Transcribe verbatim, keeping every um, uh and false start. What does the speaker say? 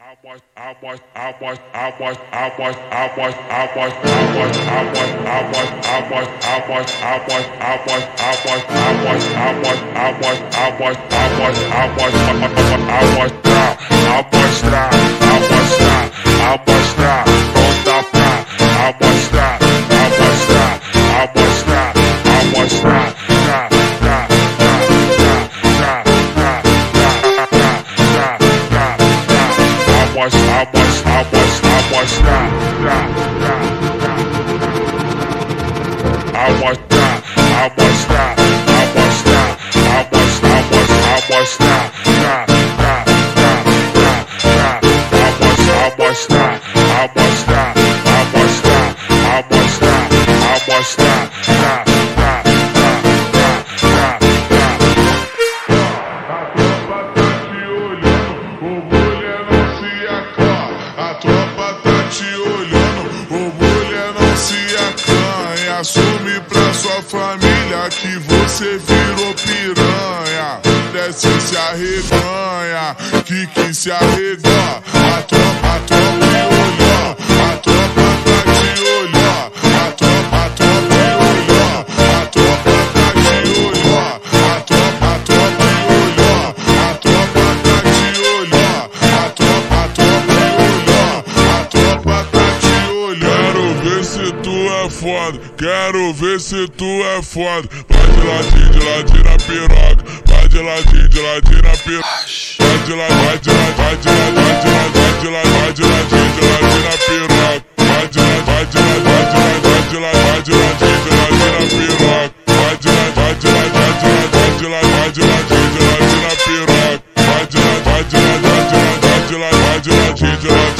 Assume pra sua família que você virou piranha. Desce se arreganha, que que se arregou. A tropa, a tropa me olhou, a tropa tá te olhou, a tropa, a tropa me olhou, a tropa tá te olhou, a tropa, a tropa me olhou, a tropa tá te olhou, a tropa, a tropa me olhou, a tropa tá te olhando. Quero ver se tu é foda, quero ver se tu é foda. Vai de ladinho, de ladinho na piroca, vai de ladinho, de ladinho na piroca. Vai de ladinho, vai de ladinho, vai de ladinho, vai de ladinho, vai de ladinho, de ladinho na piroca. Vai de ladinho, vai de ladinho, vai de ladinho, vai de ladinho, de ladinho na piroca. Vai de ladinho, vai de ladinho, vai de ladinho, vai de ladinho, de ladinho na piroca. Vai de ladinho, vai de ladinho, vai de ladinho, vai de ladinho, de ladinho.